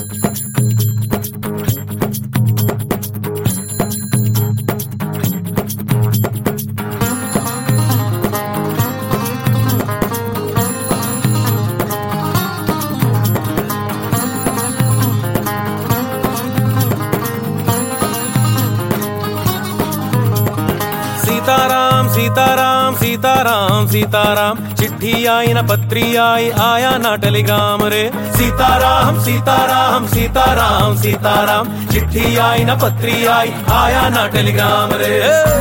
सीताराम सीताराम सीताराम सीताराम, चिट्ठी आई न पत्री आई, आया ना टेलीग्राम रे। सीताराम सीताराम सीताराम सीताराम, चिट्ठी आई न पत्री आई, आया ना टेलीग्राम रे।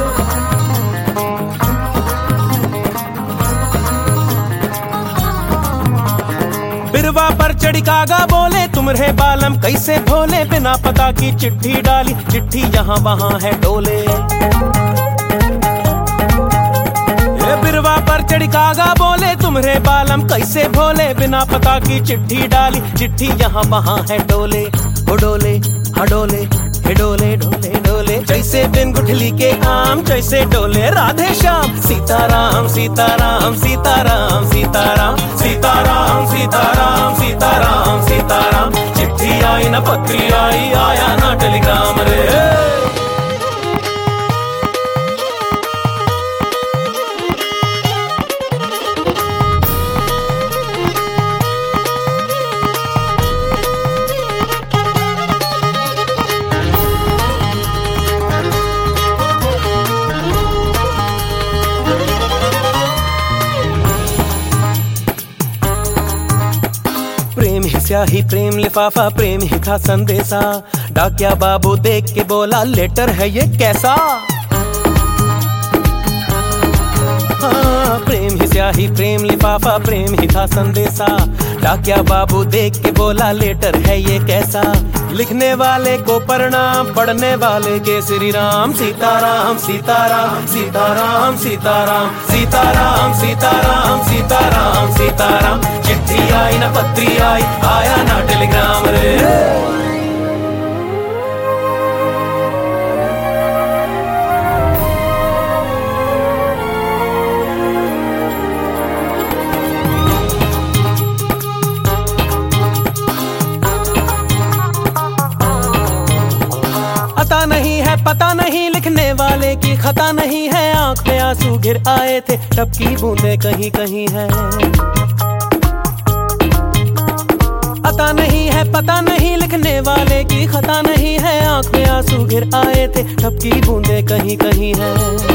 बिरवा पर चढ़ी कागा बोले, तुम रहे बालम कैसे भोले, बिना पता की चिट्ठी डाली, चिट्ठी यहाँ वहाँ है डोले। बिरवा पर चढ़ी कागा बोले, तुम रे बालम कैसे भोले, बिना पता की चिट्ठी डाली, चिट्ठी यहाँ वहाँ है डोले। ओ डोले हडोले हे डोले डोले डोले, जैसे बिन गुठली के आम, जैसे डोले राधे श्याम। सीताराम सीताराम सीताराम सीताराम सीताराम सीताराम सीताराम सीताराम, चिट्ठी आई न पत्री आई, आया ना टेलीग्राम रे। प्रेम ही स्याही प्रेम लिफाफा, प्रेम ही था संदेशा, डाकिया बाबू देख के बोला, लेटर है ये कैसा। हाँ, प्रेम ही स्याही प्रेम लिफाफा, प्रेम ही था संदेशा, डाकिया बाबू देख के बोला, लेटर है ये कैसा। लिखने वाले को प्रणाम, पढ़ने वाले के श्री राम। सीताराम सीताराम सीताराम सीताराम सीताराम सीताराम सीताराम सीताराम, चिट्ठी आई न पत्री आई, आया ना टेलीग्राम रे। पता नहीं है पता नहीं, लिखने वाले की खता नहीं है, आंख में आंसू गिर आए थे, टपकी बूंदे कहीं कहीं है। पता नहीं है पता नहीं, लिखने वाले की खता नहीं है, आंख में आंसू गिर आए थे, टपकी बूंदे कहीं कहीं है।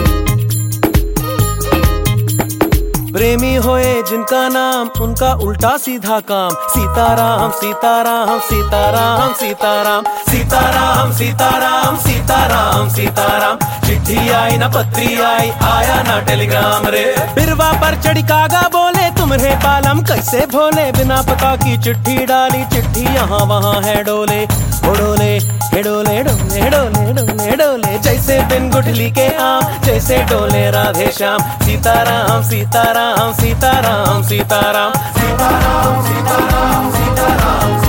प्रेमी होए जिनका नाम, उनका उल्टा सीधा काम। सीताराम सीताराम सीताराम सीताराम सीताराम सीताराम सीताराम सीताराम, चिट्ठी आई न पत्री आई, आया ना टेलीग्राम रे। बिरवा पर चढ़ी कागा बोले, तुम रे बालम कैसे भोले, बिना पता की चिट्ठी डाली, चिट्ठी यहाँ वहाँ है डोले। ओ डोले हे डोले डोले डोले डोले डोले, जैसे बिन गुठली के आम, जैसे डोले राधे श्याम। सीताराम सीताराम सीताराम सीताराम सीताराम सीताराम सीताराम